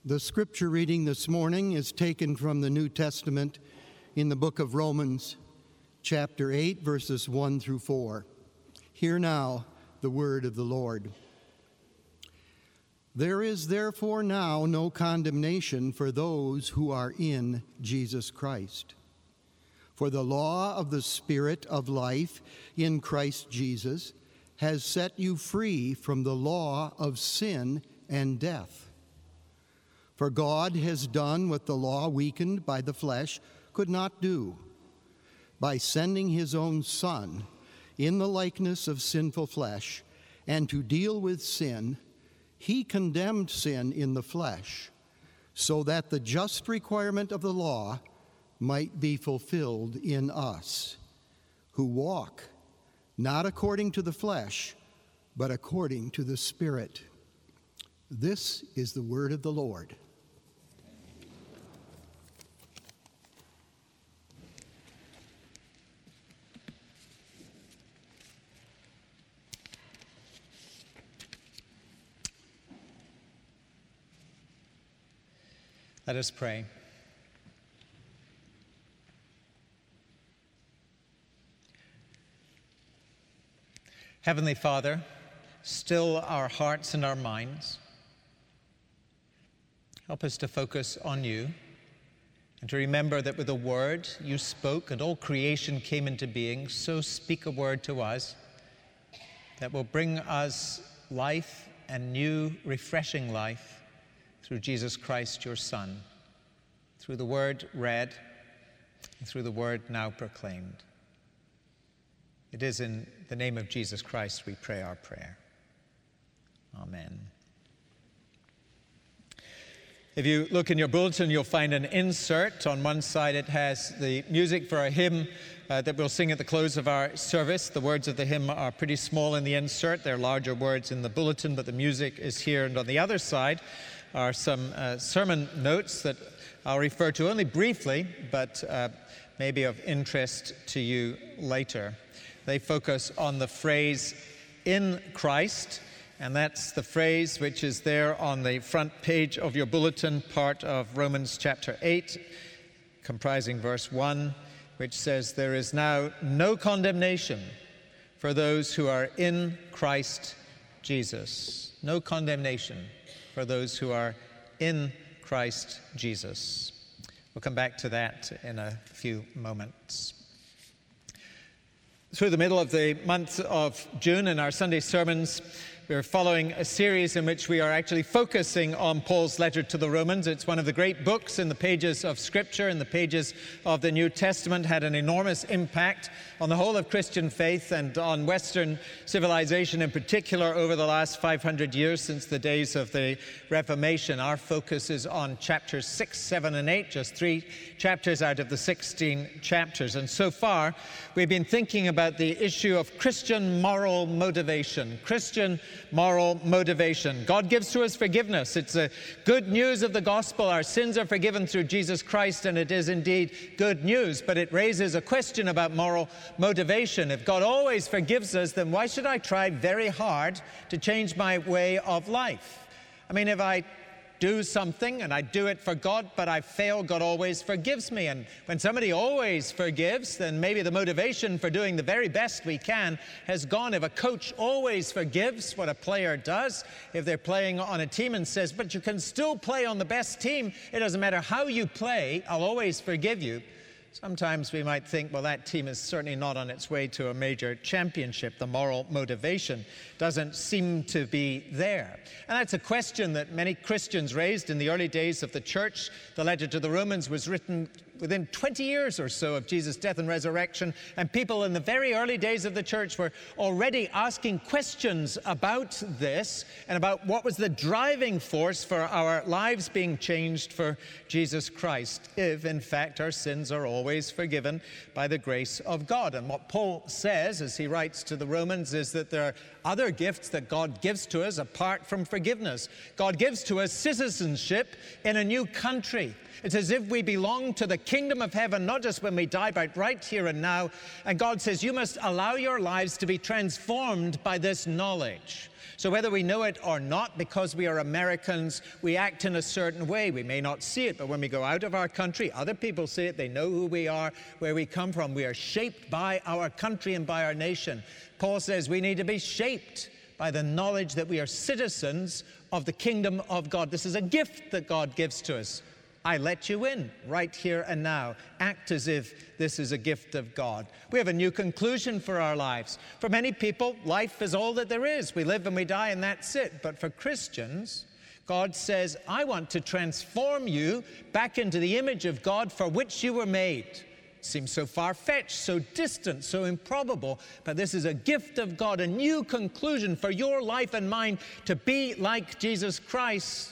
The scripture reading this morning is taken from the New Testament in the book of Romans, chapter 8, verses 1 through 4. Hear now the word of the Lord. There is therefore now no condemnation for those who are in Jesus Christ. For the law of the Spirit of life in Christ Jesus has set you free from the law of sin and death. For God has done what the law, weakened by the flesh, could not do. By sending his own Son in the likeness of sinful flesh, and to deal with sin, he condemned sin in the flesh, so that the just requirement of the law might be fulfilled in us, who walk not according to the flesh, but according to the Spirit. This is the word of the Lord. Let us pray. Heavenly Father, still our hearts and our minds. Help us to focus on you and to remember that with a word you spoke and all creation came into being, so speak a word to us that will bring us life and new, refreshing life through Jesus Christ, your Son, through the word read and through the word now proclaimed. It is in the name of Jesus Christ we pray our prayer. Amen. If you look in your bulletin, you'll find an insert. On one side it has the music for a hymn that we'll sing at the close of our service. The words of the hymn are pretty small in the insert. They're larger words in the bulletin, but the music is here. And on the other side are some sermon notes that I'll refer to only briefly, but maybe of interest to you later. They focus on the phrase, in Christ, and that's the phrase which is there on the front page of your bulletin, part of Romans chapter 8, comprising verse 1, which says, "There is now no condemnation for those who are in Christ Jesus." No condemnation for those who are in Christ Jesus. We'll come back to that in a few moments. Through the middle of the month of June in our Sunday sermons, we're following a series in which we are actually focusing on Paul's letter to the Romans. It's one of the great books in the pages of Scripture, in the pages of the New Testament, had an enormous impact on the whole of Christian faith and on Western civilization in particular over the last 500 years since the days of the Reformation. Our focus is on chapters 6, 7, and 8, just 3 chapters out of the 16 chapters. And so far, we've been thinking about the issue of Christian moral motivation. Christian moral motivation. God gives to us forgiveness. It's the good news of the gospel. Our sins are forgiven through Jesus Christ, and it is indeed good news. But it raises a question about moral motivation. If God always forgives us, then why should I try very hard to change my way of life? I mean, if I do something and I do it for God, but I fail, God always forgives me. And when somebody always forgives, then maybe the motivation for doing the very best we can has gone. If a coach always forgives what a player does, if they're playing on a team and says, but you can still play on the best team, it doesn't matter how you play, I'll always forgive you. Sometimes we might think, well, that team is certainly not on its way to a major championship. The moral motivation doesn't seem to be there. And that's a question that many Christians raised in the early days of the church. The letter to the Romans was written within 20 years or so of Jesus' death and resurrection, and people in the very early days of the church were already asking questions about this and about what was the driving force for our lives being changed for Jesus Christ, if in fact our sins are always forgiven by the grace of God. And what Paul says as he writes to the Romans is that there are other gifts that God gives to us apart from forgiveness. God gives to us citizenship in a new country. It's as if we belong to the kingdom of heaven, not just when we die, but right here and now. And God says, you must allow your lives to be transformed by this knowledge. So whether we know it or not, because we are Americans, we act in a certain way. We may not see it, but when we go out of our country, other people see it. They know who we are, where we come from. We are shaped by our country and by our nation. Paul says we need to be shaped by the knowledge that we are citizens of the kingdom of God. This is a gift that God gives to us. I let you in right here and now. Act as if this is a gift of God. We have a new conclusion for our lives. For many people, life is all that there is. We live and we die and that's it. But for Christians, God says, I want to transform you back into the image of God for which you were made. It seems so far-fetched, so distant, so improbable, but this is a gift of God, a new conclusion for your life and mine to be like Jesus Christ.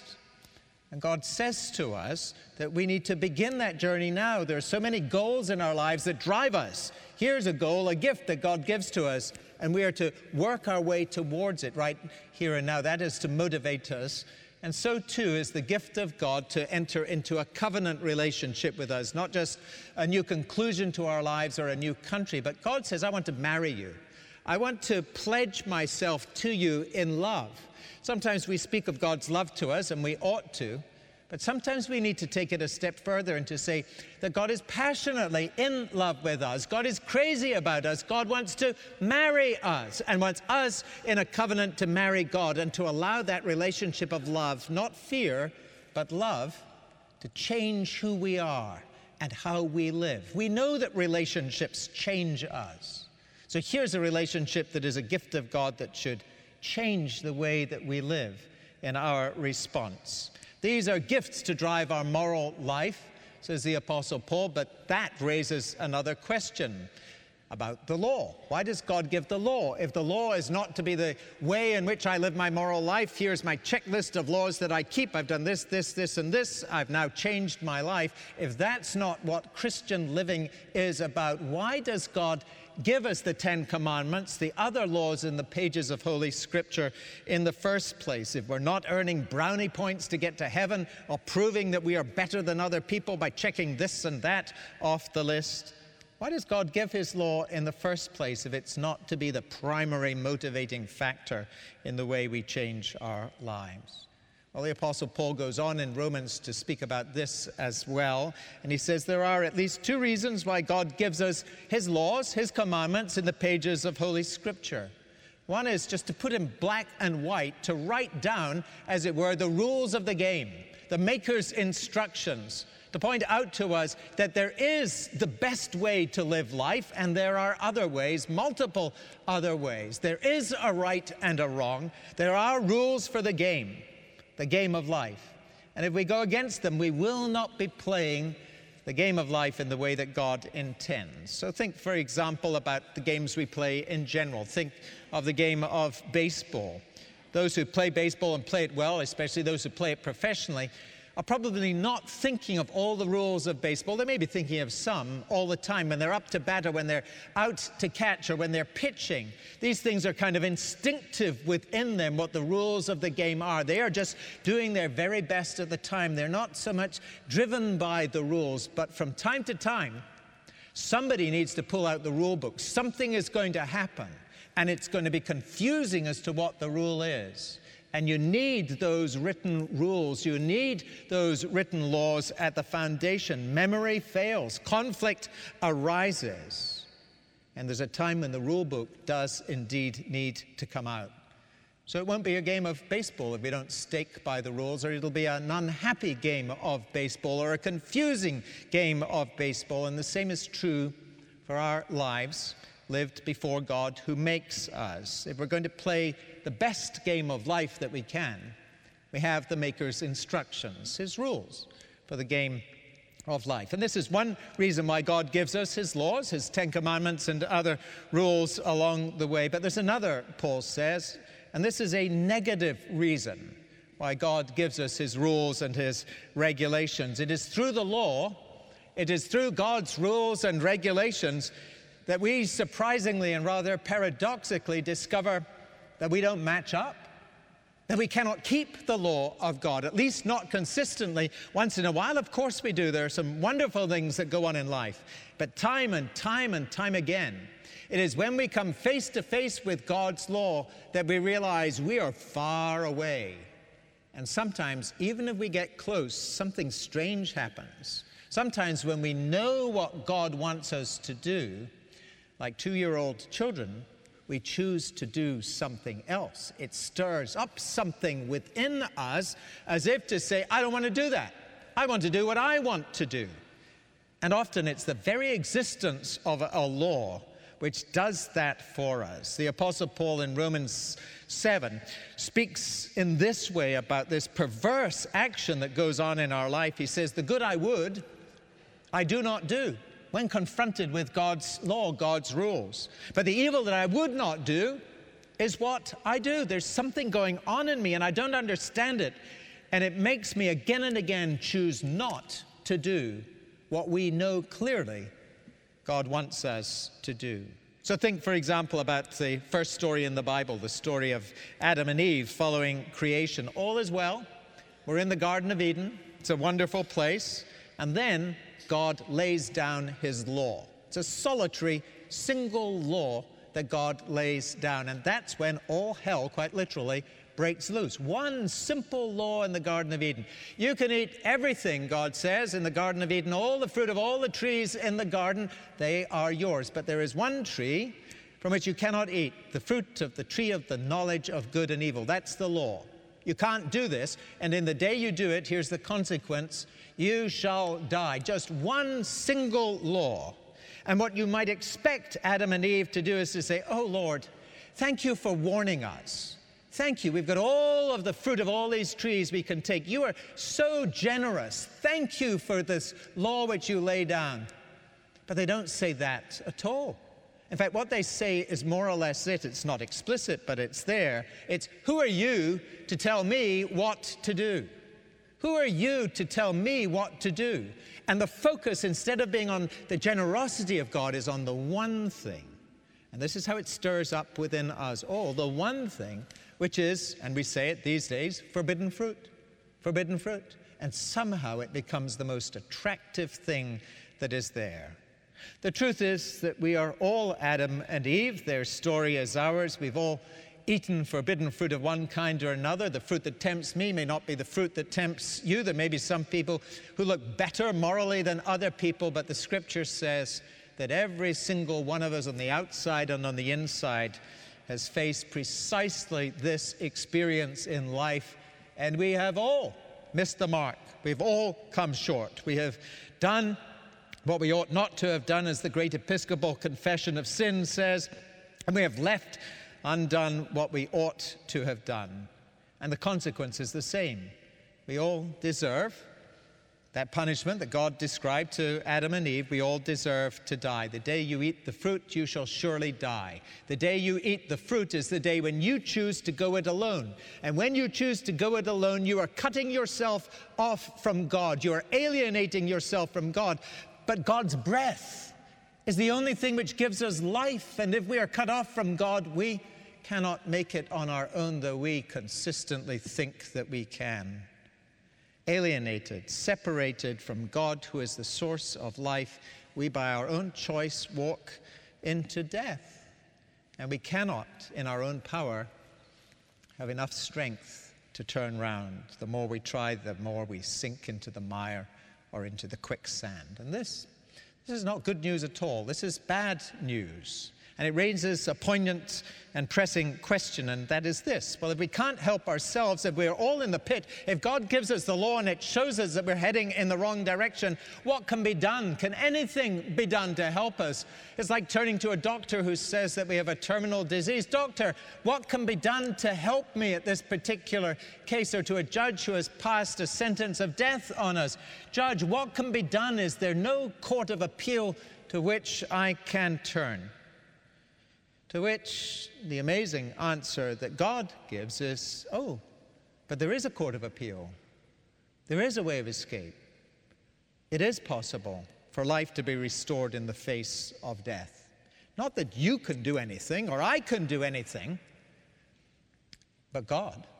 And God says to us that we need to begin that journey now. There are so many goals in our lives that drive us. Here's a goal, a gift that God gives to us, and we are to work our way towards it right here and now. That is to motivate us. And so too is the gift of God to enter into a covenant relationship with us, not just a new conclusion to our lives or a new country, but God says, I want to marry you. I want to pledge myself to you in love. Sometimes we speak of God's love to us, and we ought to, but sometimes we need to take it a step further and to say that God is passionately in love with us. God is crazy about us. God wants to marry us and wants us in a covenant to marry God and to allow that relationship of love, not fear, but love, to change who we are and how we live. We know that relationships change us. So here's a relationship that is a gift of God that should change the way that we live in our response. These are gifts to drive our moral life, says the Apostle Paul, but that raises another question about the law. Why does God give the law? If the law is not to be the way in which I live my moral life, here's my checklist of laws that I keep. I've done this, this, this, and this. I've now changed my life. If that's not what Christian living is about, why does God give us the Ten Commandments, the other laws in the pages of Holy Scripture in the first place? If we're not earning brownie points to get to heaven or proving that we are better than other people by checking this and that off the list, why does God give his law in the first place if it's not to be the primary motivating factor in the way we change our lives? Well, the Apostle Paul goes on in Romans to speak about this as well. And he says there are at least two reasons why God gives us his laws, his commandments in the pages of Holy Scripture. One is just to put in black and white, to write down, as it were, the rules of the game, the maker's instructions, to point out to us that there is the best way to live life, and there are other ways, multiple other ways. There is a right and a wrong. There are rules for the game of life. And if we go against them, we will not be playing the game of life in the way that God intends. So think, for example, about the games we play in general. Think of the game of baseball. Those who play baseball and play it well, especially those who play it professionally, are probably not thinking of all the rules of baseball. They may be thinking of some all the time when they're up to bat or when they're out to catch or when they're pitching. These things are kind of instinctive within them, what the rules of the game are. They are just doing their very best at the time. They're not so much driven by the rules, but from time to time, somebody needs to pull out the rule book. Something is going to happen, and it's going to be confusing as to what the rule is. And you need those written rules. You need those written laws at the foundation. Memory fails. Conflict arises. And there's a time when the rule book does indeed need to come out. So it won't be a game of baseball if we don't stake by the rules, or it'll be an unhappy game of baseball or a confusing game of baseball. And the same is true for our lives lived before God who makes us. If we're going to play the best game of life that we can, we have the Maker's instructions, his rules for the game of life. And this is one reason why God gives us his laws, his Ten Commandments and other rules along the way. But there's another, Paul says, and this is a negative reason why God gives us his rules and his regulations. It is through the law, it is through God's rules and regulations that we surprisingly and rather paradoxically discover that we don't match up, that we cannot keep the law of God, at least not consistently. Once in a while, of course we do. There are some wonderful things that go on in life. But time and time and time again, it is when we come face to face with God's law that we realize we are far away. And sometimes, even if we get close, something strange happens. Sometimes when we know what God wants us to do, like 2-year-old children, we choose to do something else. It stirs up something within us as if to say, I don't want to do that. I want to do what I want to do. And often it's the very existence of a law which does that for us. The Apostle Paul in Romans 7 speaks in this way about this perverse action that goes on in our life. He says, the good I would, I do not do, when confronted with God's law, God's rules. But the evil that I would not do is what I do. There's something going on in me and I don't understand it. And it makes me again and again choose not to do what we know clearly God wants us to do. So think, for example, about the first story in the Bible, the story of Adam and Eve following creation. All is well. We're in the Garden of Eden. It's a wonderful place. And then God lays down his law. It's a solitary, single law that God lays down. And that's when all hell, quite literally, breaks loose. One simple law in the Garden of Eden. You can eat everything, God says, in the Garden of Eden. All the fruit of all the trees in the garden, they are yours. But there is one tree from which you cannot eat, the fruit of the tree of the knowledge of good and evil. That's the law. You can't do this, and in the day you do it, here's the consequence: you shall die. Just one single law. And what you might expect Adam and Eve to do is to say, oh Lord, thank you for warning us. Thank you. We've got all of the fruit of all these trees we can take. You are so generous. Thank you for this law which you lay down. But they don't say that at all. In fact, what they say is more or less it. It's not explicit, but it's there. It's, who are you to tell me what to do? Who are you to tell me what to do? And the focus, instead of being on the generosity of God, is on the one thing. And this is how it stirs up within us all, the one thing, which is, and we say it these days, forbidden fruit. Forbidden fruit. And somehow it becomes the most attractive thing that is there. The truth is that we are all Adam and Eve. Their story is ours. We've all eaten forbidden fruit of one kind or another. The fruit that tempts me may not be the fruit that tempts you. There may be some people who look better morally than other people, but the Scripture says that every single one of us on the outside and on the inside has faced precisely this experience in life, and we have all missed the mark. We've all come short. We have done what we ought not to have done, as the great Episcopal Confession of Sin says, and we have left undone what we ought to have done. And the consequence is the same. We all deserve that punishment that God described to Adam and Eve. We all deserve to die. The day you eat the fruit, you shall surely die. The day you eat the fruit is the day when you choose to go it alone. And when you choose to go it alone, you are cutting yourself off from God. You are alienating yourself from God. But God's breath is the only thing which gives us life. And if we are cut off from God, we cannot make it on our own, though we consistently think that we can. Alienated, separated from God, who is the source of life, we by our own choice walk into death. And we cannot, in our own power, have enough strength to turn round. The more we try, the more we sink into the mire or into the quicksand. And this is not good news at all. This is bad news. And it raises a poignant and pressing question, and that is this. Well, if we can't help ourselves, if we're all in the pit, if God gives us the law and it shows us that we're heading in the wrong direction, what can be done? Can anything be done to help us? It's like turning to a doctor who says that we have a terminal disease. Doctor, what can be done to help me at this particular case? Or to a judge who has passed a sentence of death on us. Judge, what can be done? Is there no court of appeal to which I can turn? To which the amazing answer that God gives is, oh, but there is a court of appeal. There is a way of escape. It is possible for life to be restored in the face of death. Not that you can do anything or I can do anything, but God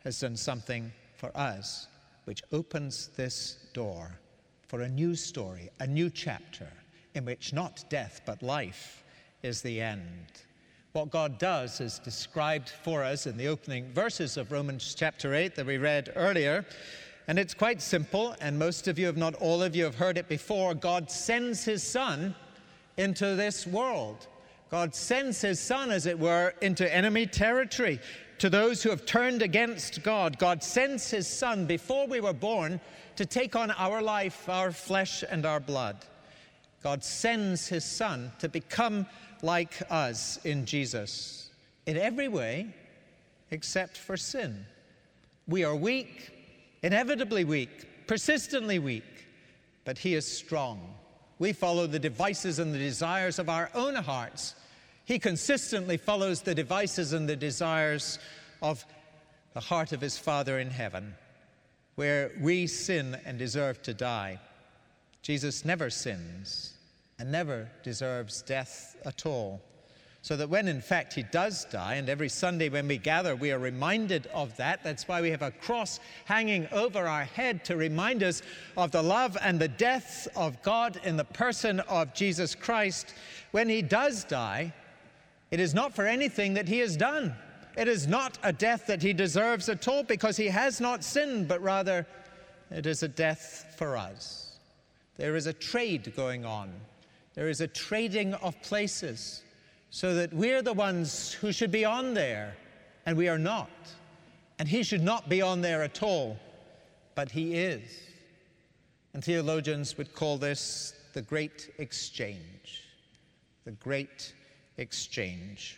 has done something for us which opens this door for a new story, a new chapter in which not death but life is the end. What God does is described for us in the opening verses of Romans chapter 8 that we read earlier. And it's quite simple, and most of you, if not all of you, have heard it before. God sends his Son into this world. God sends his Son, as it were, into enemy territory. To those who have turned against God, God sends his Son before we were born to take on our life, our flesh, and our blood. God sends his Son to become like us in Jesus in every way except for sin. We are weak, inevitably weak, persistently weak, but he is strong. We follow the devices and the desires of our own hearts. He consistently follows the devices and the desires of the heart of his Father in heaven, where we sin and deserve to die. Jesus never sins and never deserves death at all. So that when in fact he does die, and every Sunday when we gather we are reminded of that. That's why we have a cross hanging over our head to remind us of the love and the death of God in the person of Jesus Christ. When he does die, it is not for anything that he has done. It is not a death that he deserves at all, because he has not sinned, but rather it is a death for us. There is a trade going on. There is a trading of places, so that we're the ones who should be on there, and we are not. And he should not be on there at all, but he is. And theologians would call this the great exchange. The great exchange.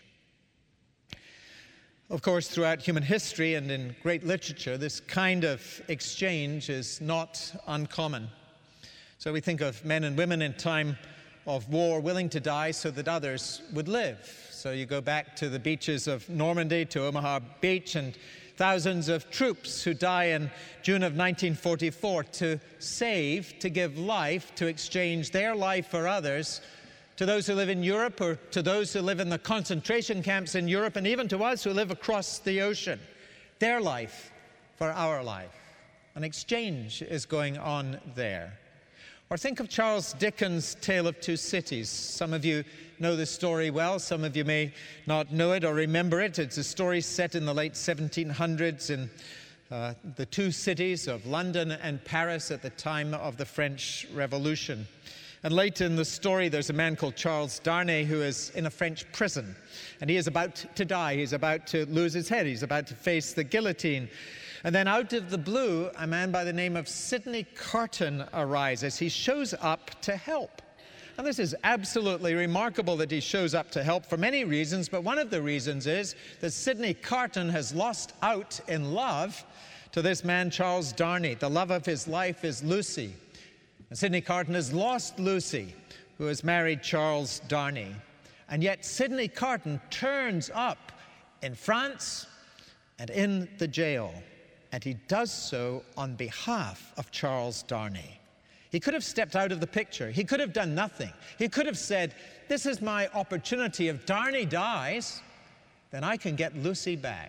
Of course, throughout human history and in great literature, this kind of exchange is not uncommon. So we think of men and women in time of war willing to die so that others would live. So you go back to the beaches of Normandy, to Omaha Beach, and thousands of troops who die in June of 1944 to save, to give life, to exchange their life for others, to those who live in Europe, or to those who live in the concentration camps in Europe, and even to us who live across the ocean. Their life for our life. An exchange is going on there. Or think of Charles Dickens' Tale of Two Cities. Some of you know this story well. Some of you may not know it or remember it. It's a story set in the late 1700s in the two cities of London and Paris at the time of the French Revolution. And late in the story, there's a man called Charles Darnay who is in a French prison. And he is about to die. He's about to lose his head. He's about to face the guillotine. And then out of the blue, a man by the name of Sidney Carton arises. He shows up to help. And this is absolutely remarkable that he shows up to help for many reasons, but one of the reasons is that Sidney Carton has lost out in love to this man, Charles Darnay. The love of his life is Lucy. And Sidney Carton has lost Lucy, who has married Charles Darnay. And yet Sidney Carton turns up in France and in the jail. And he does so on behalf of Charles Darnay. He could have stepped out of the picture. He could have done nothing. He could have said, this is my opportunity. If Darnay dies, then I can get Lucy back.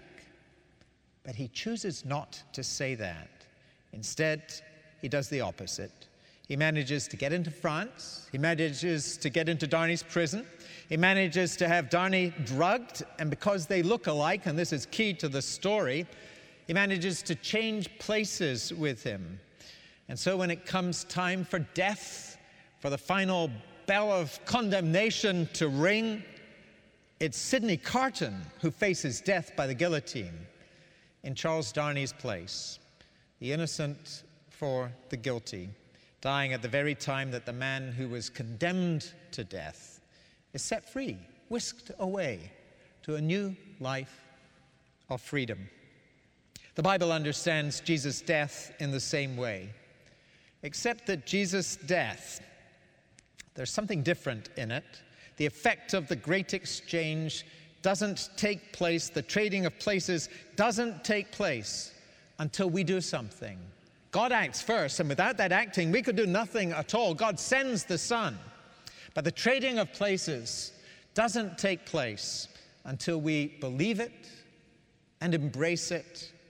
But he chooses not to say that. Instead, he does the opposite. He manages to get into France. He manages to get into Darnay's prison. He manages to have Darnay drugged. And because they look alike, and this is key to the story, he manages to change places with him. And so when it comes time for death, for the final bell of condemnation to ring, it's Sidney Carton who faces death by the guillotine in Charles Darnay's place, the innocent for the guilty, dying at the very time that the man who was condemned to death is set free, whisked away to a new life of freedom. The Bible understands Jesus' death in the same way, except that Jesus' death, there's something different in it. The effect of the great exchange doesn't take place, the trading of places doesn't take place until we do something. God acts first, and without that acting, we could do nothing at all. God sends the Son. But the trading of places doesn't take place until we believe it and embrace it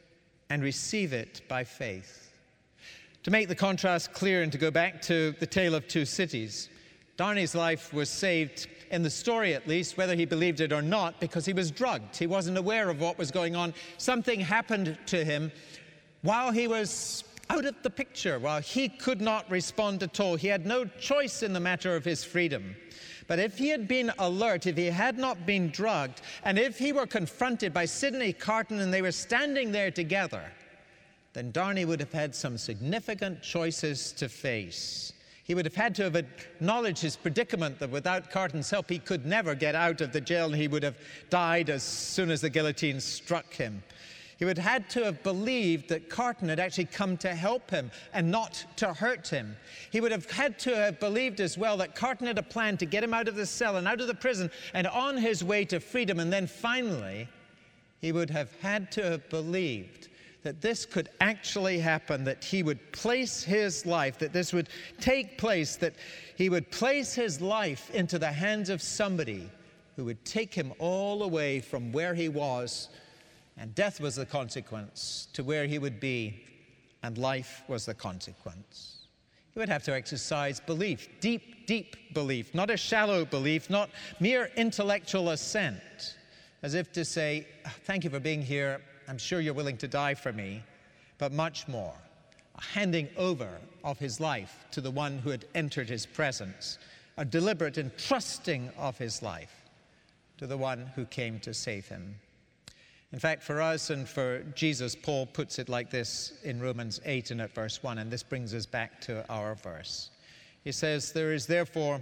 and receive it by faith. To make the contrast clear and to go back to the tale of two cities, Darney's life was saved, in the story at least, whether he believed it or not, because he was drugged. He wasn't aware of what was going on. Something happened to him while he was out of the picture, while he could not respond at all. He had no choice in the matter of his freedom. But if he had been alert, if he had not been drugged, and if he were confronted by Sidney Carton and they were standing there together, then Darney would have had some significant choices to face. He would have had to have acknowledged his predicament that without Carton's help he could never get out of the jail and he would have died as soon as the guillotine struck him. He would have had to have believed that Carton had actually come to help him and not to hurt him. He would have had to have believed as well that Carton had a plan to get him out of the cell and out of the prison and on his way to freedom. And then finally, he would have had to have believed that this could actually happen, that he would place his life, that this would take place, that he would place his life into the hands of somebody who would take him all the way from where he was, and death was the consequence, to where he would be, and life was the consequence. He would have to exercise belief, deep, deep belief, not a shallow belief, not mere intellectual assent, as if to say, thank you for being here, I'm sure you're willing to die for me, but much more, a handing over of his life to the one who had entered his presence, a deliberate entrusting of his life to the one who came to save him. In fact, for us and for Jesus, Paul puts it like this in Romans 8 and at verse 1, and this brings us back to our verse. He says, there is therefore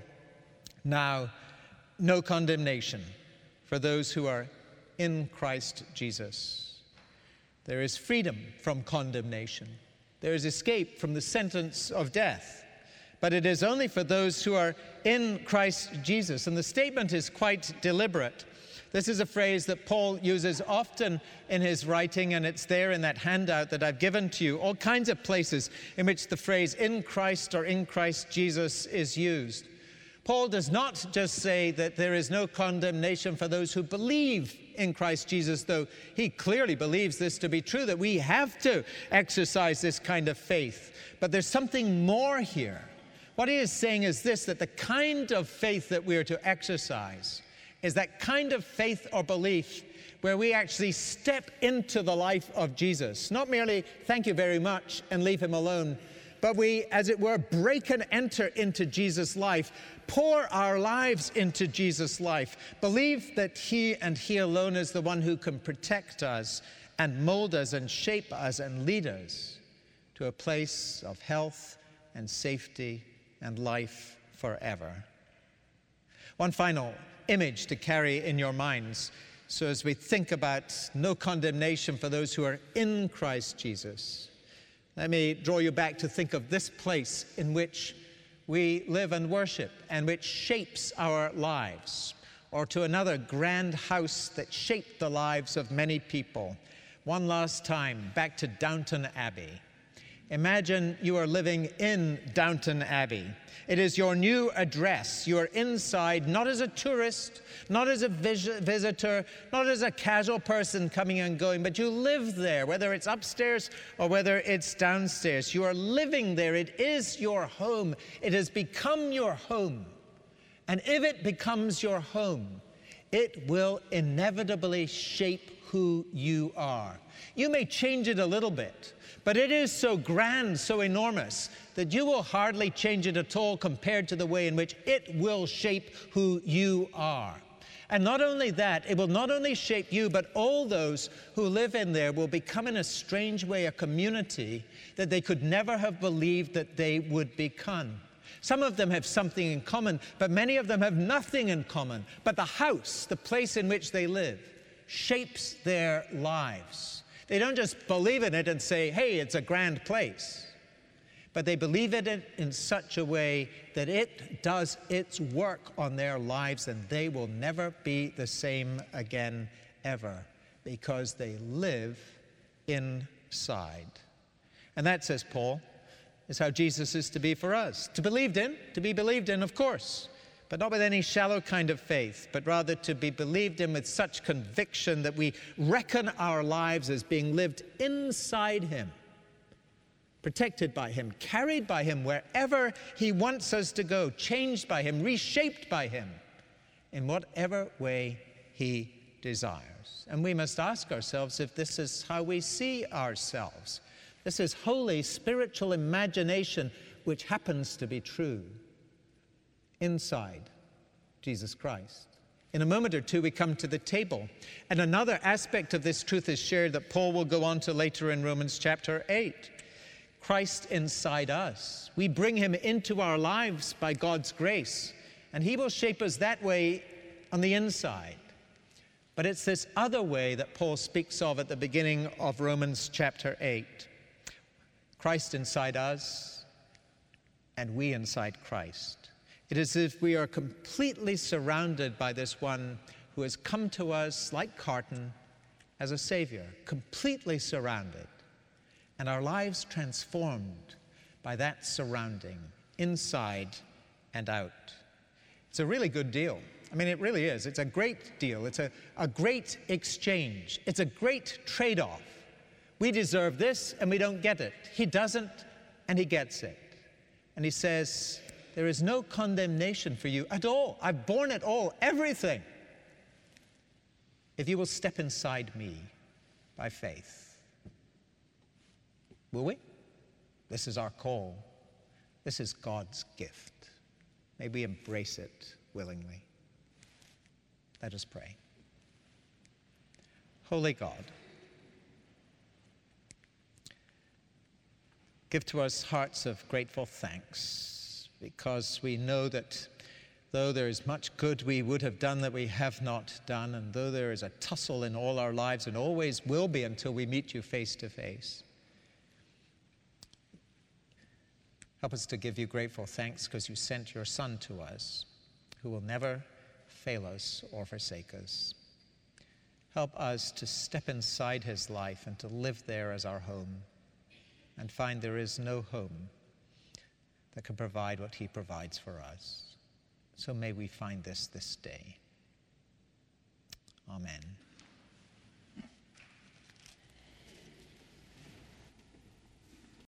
now no condemnation for those who are in Christ Jesus. There is freedom from condemnation. There is escape from the sentence of death. But it is only for those who are in Christ Jesus. And the statement is quite deliberate. This is a phrase that Paul uses often in his writing, and it's there in that handout that I've given to you. All kinds of places in which the phrase in Christ or in Christ Jesus is used. Paul does not just say that there is no condemnation for those who believe in Christ Jesus, though he clearly believes this to be true, that we have to exercise this kind of faith. But there's something more here. What he is saying is this, that the kind of faith that we are to exercise is that kind of faith or belief where we actually step into the life of Jesus. Not merely thank you very much and leave him alone, but we, as it were, break and enter into Jesus' life, pour our lives into Jesus' life, believe that he and he alone is the one who can protect us and mold us and shape us and lead us to a place of health and safety and life forever. One final image to carry in your minds, so as we think about no condemnation for those who are in Christ Jesus. Let me draw you back to think of this place in which we live and worship and which shapes our lives, or to another grand house that shaped the lives of many people. One last time, back to Downton Abbey. Imagine you are living in Downton Abbey. It is your new address. You are inside, not as a tourist, not as a visitor, not as a casual person coming and going, but you live there, whether it's upstairs or whether it's downstairs. You are living there. It is your home. It has become your home. And if it becomes your home, it will inevitably shape who you are. You may change it a little bit, but it is so grand, so enormous, that you will hardly change it at all compared to the way in which it will shape who you are. And not only that, it will not only shape you, but all those who live in there will become in a strange way a community that they could never have believed that they would become. Some of them have something in common, but many of them have nothing in common. But the house, the place in which they live, shapes their lives. They don't just believe in it and say, hey, it's a grand place. But they believe in it in such a way that it does its work on their lives, and they will never be the same again, ever, because they live inside. And that, says Paul, is how Jesus is to be for us. To be believed in, of course, but not with any shallow kind of faith, but rather to be believed in with such conviction that we reckon our lives as being lived inside him, protected by him, carried by him wherever he wants us to go, changed by him, reshaped by him in whatever way he desires. And we must ask ourselves if this is how we see ourselves. This is holy spiritual imagination which happens to be true inside Jesus Christ. In a moment or two, we come to the table. And another aspect of this truth is shared that Paul will go on to later in Romans chapter 8. Christ inside us. We bring him into our lives by God's grace, and he will shape us that way on the inside. But it's this other way that Paul speaks of at the beginning of Romans chapter 8. Christ inside us, and we inside Christ. It is as if we are completely surrounded by this one who has come to us like Carton as a Savior, completely surrounded, and our lives transformed by that surrounding, inside and out. It's a really good deal. I mean, it really is. It's a great deal. It's a great exchange. It's a great trade-off. We deserve this, and we don't get it. He doesn't, and he gets it. And he says, there is no condemnation for you at all. I've borne it all, everything, if you will step inside me by faith. Will we? This is our call. This is God's gift. May we embrace it willingly. Let us pray. Holy God, give to us hearts of grateful thanks, because we know that though there is much good we would have done that we have not done, and though there is a tussle in all our lives and always will be until we meet you face to face, help us to give you grateful thanks because you sent your Son to us, who will never fail us or forsake us. Help us to step inside his life and to live there as our home, and find there is no home that can provide what he provides for us. So may we find this day. Amen.